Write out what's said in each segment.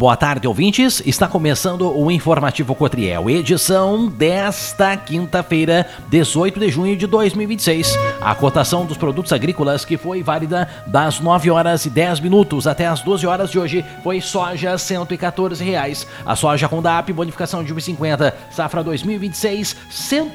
boa tarde, ouvintes. Está começando o Informativo Cotriel, edição desta quinta-feira, 18 de junho de 2026. A cotação dos produtos agrícolas que foi válida das 9 horas e 10 minutos até as 12 horas de hoje foi soja R$ 114. A soja Rondap, bonificação de 1,50, safra 2026, R$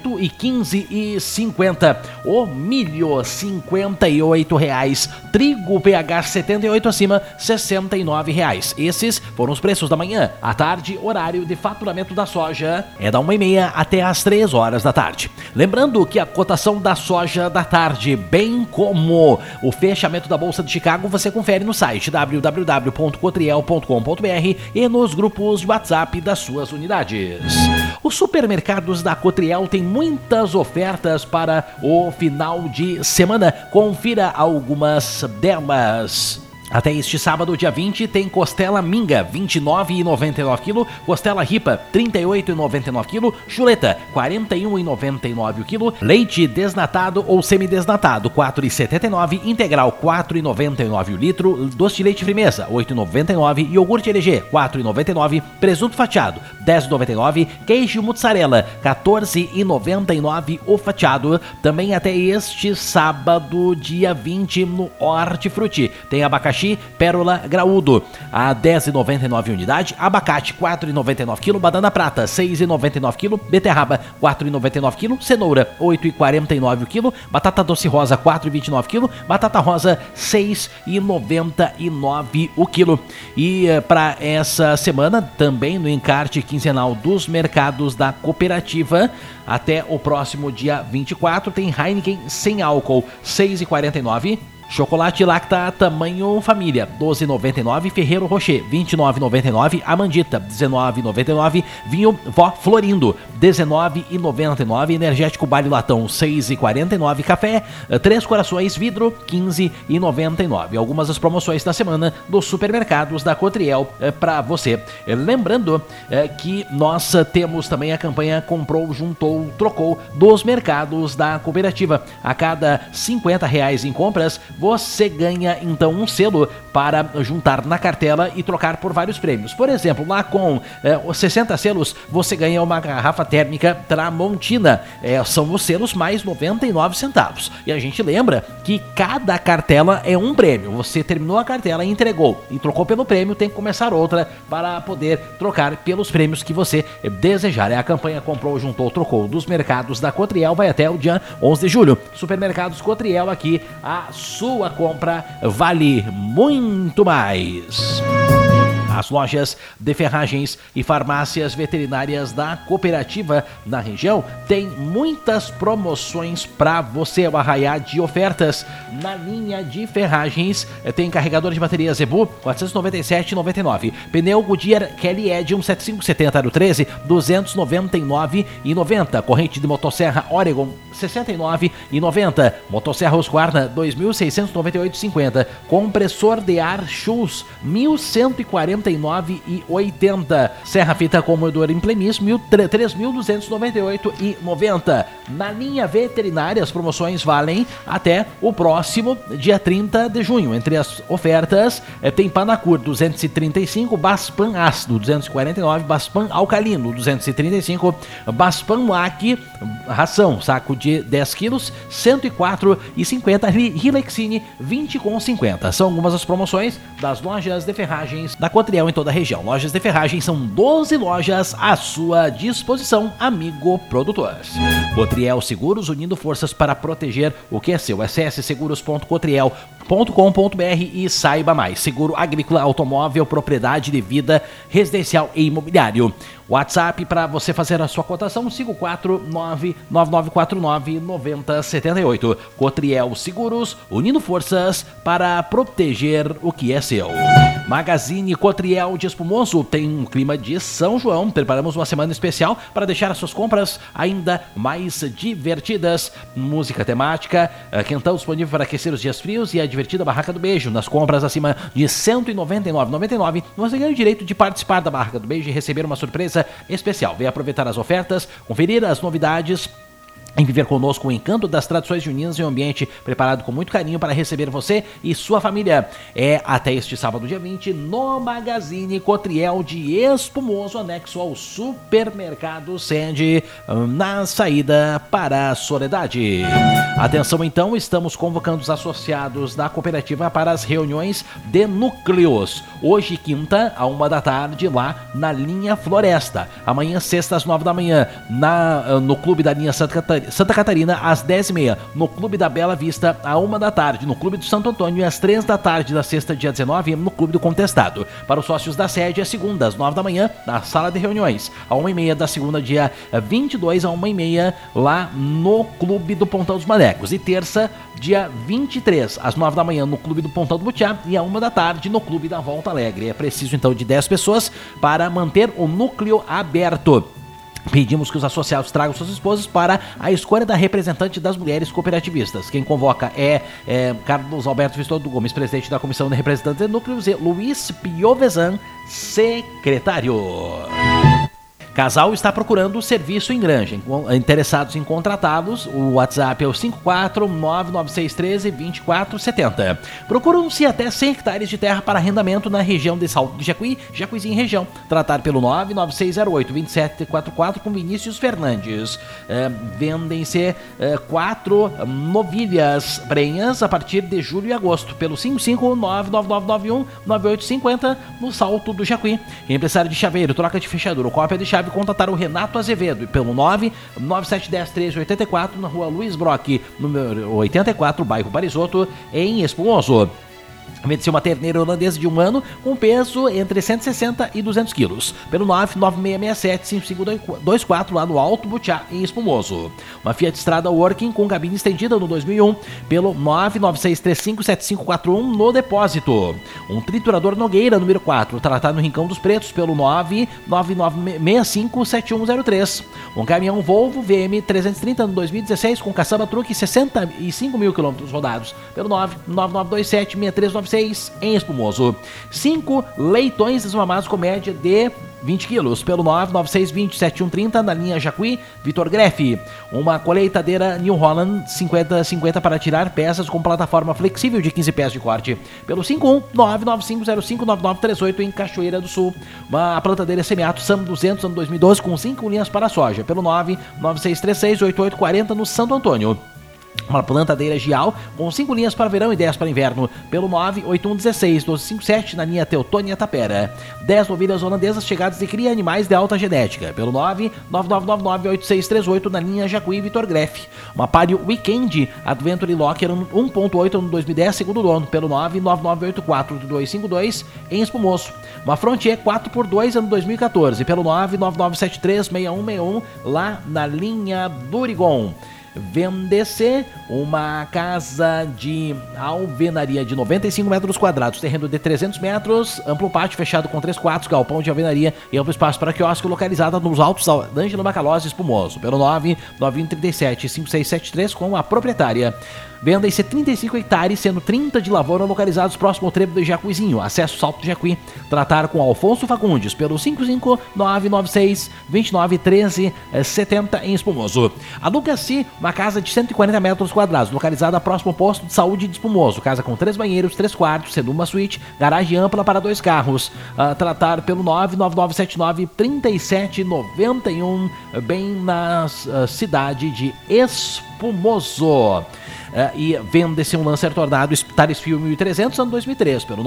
115,50. O milho, R$ 58. Trigo PH 78 acima, R$ 69. Esses foram os preços da manhã. À tarde, horário de faturamento da soja é da 1h30 até as 3 horas da tarde. Lembrando que a cotação da soja da tarde, bem como o fechamento da Bolsa de Chicago, você confere no site www.cotriel.com.br e nos grupos de WhatsApp das suas unidades. Os supermercados da Cotriel têm muitas ofertas para o final de semana. Confira algumas delas. Até este sábado, dia 20, tem costela minga, R$ 29,99 kg, costela ripa, R$ 38,99 kg, chuleta, R$ 41,99 kg, leite desnatado ou semidesnatado, R$ 4,79, integral, R$ 4,99 o litro, doce de leite Frimeza, R$ 8,99, iogurte LG, R$ 4,99, presunto fatiado, R$ 10,99, queijo mussarela, R$ 14,99 o fatiado. Também até este sábado, dia 20, no Hortifruti, tem abacaxi pérola graúdo a R$ 10,99 unidade, abacate R$ 4,99 kg, banana prata R$ 6,99 kg, beterraba R$ 4,99 kg, cenoura R$ 8,49 o quilo, batata doce rosa R$ 4,29 kg, batata rosa R$ 6,99 o quilo. E para essa semana, também no encarte quinzenal dos mercados da cooperativa, até o próximo dia 24, tem Heineken sem álcool R$ 6,49. Chocolate Lacta tamanho família, R$ 12,99. Ferreiro Rocher, R$ 29,99. Amandita, R$ 19,99. Vinho Vó Florindo, R$ 19,99. Energético Bale Latão, R$ 6,49. Café Três Corações Vidro, R$ 15,99. Algumas das promoções da semana dos supermercados da Cotriel para você. Lembrando que nós temos também a campanha Comprou, Juntou, Trocou dos mercados da cooperativa. A cada R$ 50 em compras, você ganha então um selo para juntar na cartela e trocar por vários prêmios. Por exemplo, lá com 60 selos, você ganha uma garrafa térmica Tramontina. São os selos mais 99 centavos. E a gente lembra que cada cartela é um prêmio. Você terminou a cartela e entregou e trocou pelo prêmio, tem que começar outra para poder trocar pelos prêmios que você desejar. É a campanha Comprou, Juntou, Trocou dos mercados da Cotriel, vai até o dia 11 de julho. Supermercados Cotriel, aqui a sua compra vale muito mais. As lojas de ferragens e farmácias veterinárias da cooperativa na região têm muitas promoções para você. O arraiá de ofertas na linha de ferragens tem carregador de bateria Zebu R$ 497,99. Pneu Goodyear Kelly Edge 17570 aro 13 R$ 299,90. Corrente de motosserra Oregon R$ 69,90. Motosserra Husqvarna R$ 2.698,50. Compressor de ar Schultz R$ 1.149,80. Serra fita Commodore Implemis R$ 3.298,90. Na linha veterinária, as promoções valem até o próximo dia 30 de junho. Entre as ofertas, tem Panacur 235, Baspan ácido 249, Baspan alcalino 235, Baspan Mac ração, saco de 10 quilos, R$ 104,50, Rilexine 20,50. São algumas das promoções das lojas de ferragens da Cotriel em toda a região. Lojas de ferragens são 12 lojas à sua disposição, amigo produtor. Cotriel Seguros, unindo forças para proteger o que é seu. Acesse seguros.cotriel.com.br e saiba mais. Seguro agrícola, automóvel, propriedade de vida, residencial e imobiliário. WhatsApp para você fazer a sua cotação, 549-9949-9078. Cotriel Seguros, unindo forças para proteger o que é seu. Magazine Cotriel de Espumoso tem um clima de São João. Preparamos uma semana especial para deixar as suas compras ainda mais divertidas. Música temática, quentão disponível para aquecer os dias frios e a divertida Barraca do Beijo. Nas compras acima de R$ 199,99, você ganha o direito de participar da Barraca do Beijo e receber uma surpresa especial. Venha aproveitar as ofertas, conferir as novidades em viver conosco o encanto das tradições juninas em um ambiente preparado com muito carinho para receber você e sua família. É até este sábado, dia 20, no Magazine Cotriel de Espumoso, anexo ao supermercado Sende, na saída para a Soledade. Atenção então, estamos convocando os associados da cooperativa para as reuniões de núcleos. Hoje, quinta, à 1h, lá na linha Floresta. Amanhã, sexta, às 9h, no Clube da linha Santa Catarina, às 10h30, no Clube da Bela Vista, à 1h, no Clube do Santo Antônio, e às 3h da sexta, dia 19, no Clube do Contestado. Para os sócios da sede, é segunda, às 9h, na sala de reuniões, à 1h30 da segunda, dia 22, à 1h30, lá no Clube do Pontão dos Manecos. E terça, dia 23, às 9h, no Clube do Pontão do Butiá, e à 1h, no Clube da Volta Alegre. É preciso, então, de 10 pessoas para manter o núcleo aberto. Pedimos que os associados tragam suas esposas para a escolha da representante das mulheres cooperativistas. Quem convoca é Carlos Alberto Vistodo Gomes, presidente da Comissão de Representantes de Núcleos, e Luiz Piovesan, secretário. Casal está procurando serviço em Granja. Interessados em contratá-los, o WhatsApp é o 54996132470. Procuram-se até 100 hectares de terra para arrendamento na região de Salto do Jacuí, Jacuizinho região. Tratar pelo 996082744 com Vinícius Fernandes. Vendem-se 4 novilhas prenhas a partir de julho e agosto pelo 55999919850 no Salto do Jacuí. Empresário de chaveiro, troca de fechadura, cópia de chave, contatar o Renato Azevedo pelo 997101384 na rua Luiz Brock, número 84, bairro Barizoto, em Espumoso. Vende-se uma terneira holandesa de 1 ano com peso entre 160 e 200 quilos, pelo 996675524 lá no Alto Butiá, em Espumoso. Uma Fiat Strada Working com cabine estendida no 2001, pelo 996357541 no depósito. Um triturador Nogueira, número 4, tratado no Rincão dos Pretos, pelo 999657103. Um caminhão Volvo VM 330 no 2016 com caçamba truque 65 mil quilômetros rodados, pelo 999276396 em Espumoso. 5 leitões desmamados com média de 20 quilos, pelo 996207130 na linha Jacuí, Vitor Greff. Uma colheitadeira New Holland 5050 para tirar peças com plataforma flexível de 15 pés de corte, pelo 51995059938 em Cachoeira do Sul. Uma plantadeira Semiato Sam 200 ano 2012 com 5 linhas para soja, pelo 996368840 no Santo Antônio. Uma plantadeira Gial com 5 linhas para verão e 10 para inverno, pelo 981161257 na linha Teutônia Tapera. 10 novilhas holandesas chegadas de cria animais de alta genética, pelo 999998638 na linha Jacuí Vitor Greff. Uma Palio Weekend Adventure Locker 1.8 no 2010, segundo dono, pelo 999848252 em Espumoso. Uma Frontier 4x2 ano 2014, pelo 999736161 lá na linha Durigon. Vende-se uma casa de alvenaria de 95 metros quadrados, terreno de 300 metros, amplo pátio fechado com 3 quartos, galpão de alvenaria e amplo espaço para quiosque, localizada nos Altos da Ângelo Macalós, Espumoso, pelo 991375673 com a proprietária. Vendem-se 35 hectares, sendo 30 de lavoura, localizados próximo ao trevo do Jacuizinho, acesso Salto do Jacuí. Tratar com Alfonso Fagundes pelo 55996291370 em Espumoso. Aluga-se uma casa de 140 metros quadrados, localizada próximo ao posto de saúde de Espumoso. Casa com 3 banheiros, 3 quartos, sendo uma suíte, garagem ampla para 2 carros. Tratar pelo 999793791, bem na cidade de Espumoso. E vende-se um Lancer Tornado Starisfield 1300 ano 2003 pelo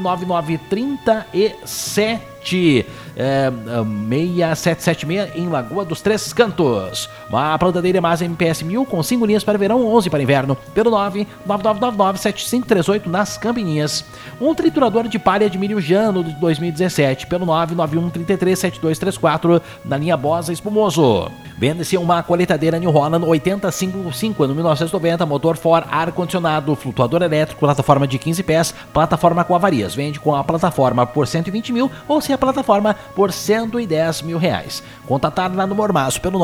999376776 em Lagoa dos Três Cantos. Uma plantadeira Mas MPS 1000 com 5 linhas para verão, 11 para inverno, pelo 999997538 nas Campininhas. Um triturador de palha de milho Jano de 2017 pelo 991337234 na linha Bosa Espumoso. Vende-se uma colheitadeira New Holland 8055 ano 1990, motor Ford, ar-condicionado, flutuador elétrico, plataforma de 15 pés, plataforma com avarias. Vende com a plataforma por 120 mil ou se a plataforma por R$110 mil. Contatar lá no Mormaço pelo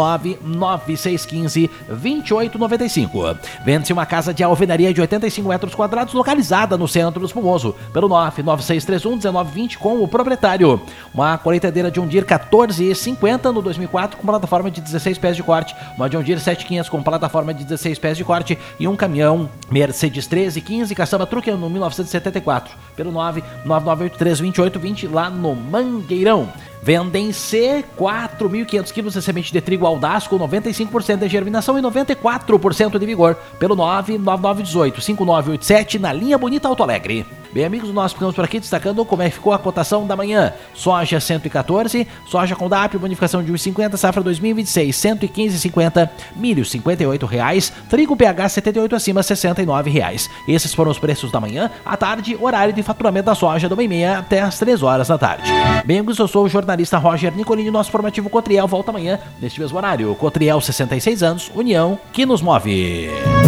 99615-2895. Vende-se uma casa de alvenaria de 85 metros quadrados localizada no centro do Espumoso pelo 99631-1920 com o proprietário. Uma colheitadeira John Deere 1450 no 2004 com plataforma de 16 pés de corte, uma John Deere 7500 com plataforma de 16 pés de corte e um caminhão Mercedes 1315 caçamba truque no 1974 pelo 999832820 lá no Mangueirão. Vendem-se 4.500 quilos de semente de trigo Audaz com 95% de germinação e 94% de vigor pelo 99918-5987 na linha Bonita Auto Alegre. Bem, amigos, nós ficamos por aqui destacando como é que ficou a cotação da manhã. Soja 114, soja com DAP, bonificação de 1,50, safra 2026, 115,50, milho R$58, trigo PH 78 acima, R$69. Esses foram os preços da manhã. À tarde, horário de faturamento da soja do 1h30 até as 3 horas da tarde. Bem, amigos, eu sou o jornalista Roger Nicolini, nosso formativo Cotriel volta amanhã, neste mesmo horário. Cotriel, 66 anos, união que nos move.